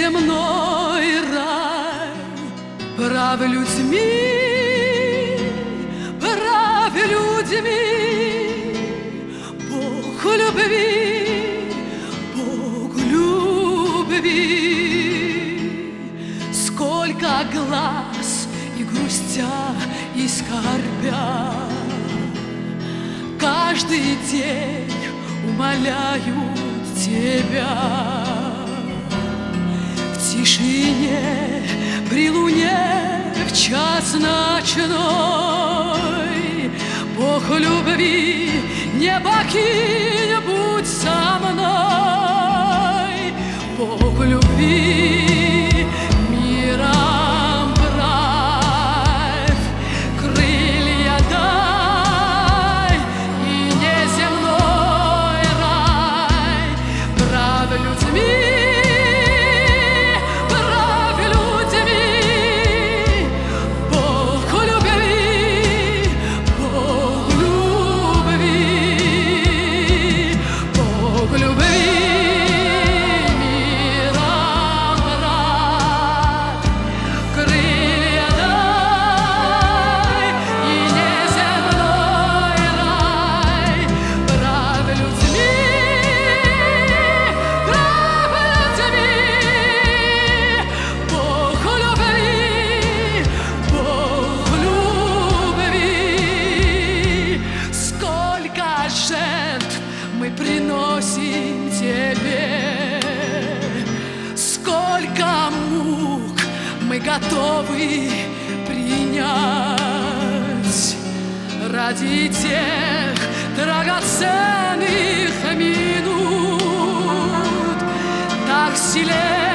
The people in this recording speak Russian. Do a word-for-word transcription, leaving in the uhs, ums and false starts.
неземной рай. Прав людьми, прав людьми, Бог любви, Бог любви. Сколько глаз и грустя, и скорбя, каждый день умоляют Тебя. В тишине, при луне, в час ночной, Бог любви, не покинь, будь со мной. Бог любви, миром правь, крылья дай, и неземной рай. Прав людьми, прав людьми, Бог любви, Бог любви, Бог любви, миром правь, крылья дай, и неземной рай. Прав людьми, прав людьми, Бог любви, Бог любви. Сколько жертв мы приносим Тебе, сколько мук мы готовы принять ради тех драгоценных минут. Так сильнее